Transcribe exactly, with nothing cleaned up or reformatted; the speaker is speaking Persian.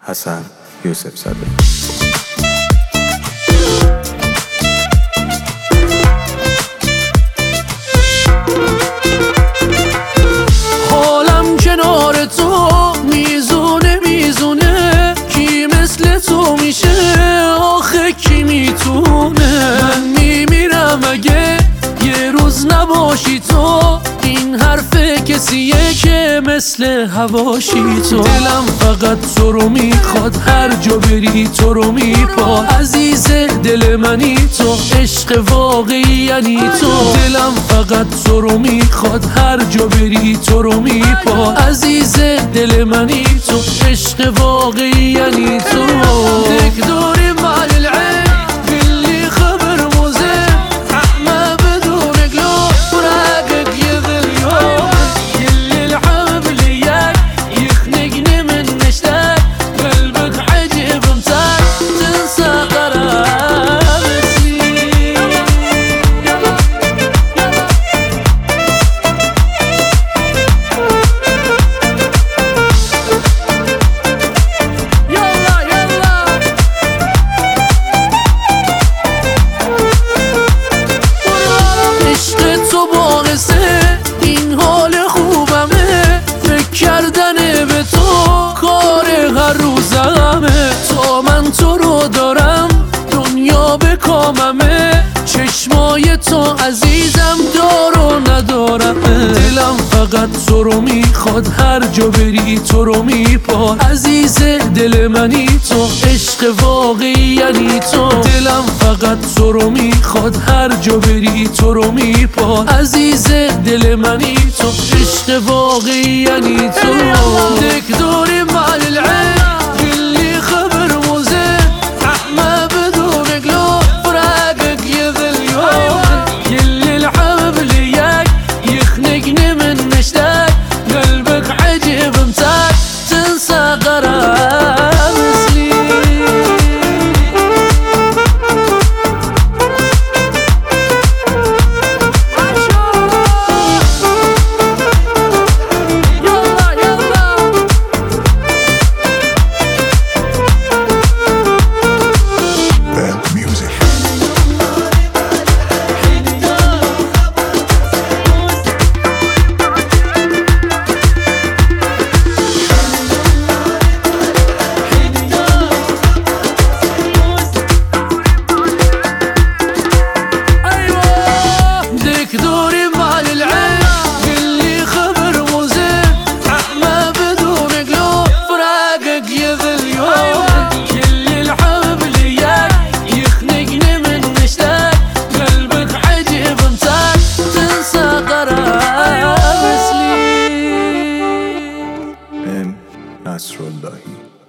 حسن یوسف زاده. حالم کنار تو میزونه میزونه، کی مثل تو میشه آخه کی میتونه؟ من میمیرم اگه یه روز نباشی تو، این حرف کسیه که مثل هواشی تو. دلم فقط تو رو میخواد، هر جا بری تو رو میپا. عزیز دل منی تو، عشق واقعی یعنی تو. دلم فقط تو رو میخواد، هر جا بری تو رو میپا. عزیز دل منی تو، عشق واقعی یعنی تو. دک دوری مال العين اللي خبر موزه، ما بدون قلوب فراقك يذل يوم. كل الحب لياك يخنقني من اشتاق، قلبك عجيب امتاك تنسى قرار سنين. يلا يلا عشق تو باعثه این حال خوبمه، فکر کردن به تو کار هر روزمه. تا من تو رو دارم دنیا به کاممه، چشمای تو عزیزم دار و ندارمه. دلم فقط تو رو میخواد، هر جا بری تو رو میپا. عزیز دل منی تو، عشق واقعی یعنی تو. دلم فقط تو رو میخواد، هر جا بری تو رو میپا. عزیز دل منی تو، عشق واقعی یعنی تو. دک دوری مال العين اللي خبر موزه، ما بدون قلوب فراقك يذل يوم. كل الحب لياك يخنقني من اشتاق، قلبك عجيب امتاك تنسى غرام سنين. يلا يلا Bad music. ايوه دك دوري مال العين اللي خبر موزه، ما بدون قلوب فراقك يذل يوم. كل الحب لياك يخنقني من اشتاق، قلبك عجيب امتاك تنسى قرار سنين. ام نصراللهی.